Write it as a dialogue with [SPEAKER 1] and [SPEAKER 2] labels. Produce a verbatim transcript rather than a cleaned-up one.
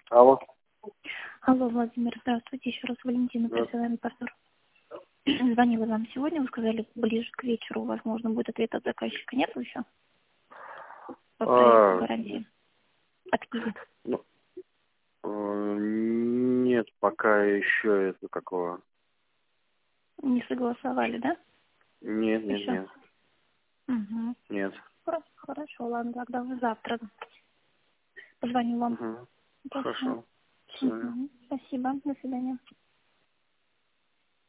[SPEAKER 1] Алло.
[SPEAKER 2] Алло, Владимир, здравствуйте. Еще раз Валентина, профессиональный партнер. Звонила вам сегодня, вы сказали, ближе к вечеру, возможно, будет ответ от заказчика. Нет еще? По проекту гарантии. Активе.
[SPEAKER 1] Ну, э, нет, пока еще это какого.
[SPEAKER 2] Не согласовали, да?
[SPEAKER 1] Нет, нет,
[SPEAKER 2] Еще?
[SPEAKER 1] нет.
[SPEAKER 2] Угу.
[SPEAKER 1] Нет.
[SPEAKER 2] Хорошо, ладно, тогда уже завтра позвоню вам.
[SPEAKER 1] Угу.
[SPEAKER 2] Точно.
[SPEAKER 1] Хорошо. До свидания.
[SPEAKER 2] Угу. Спасибо, до свидания.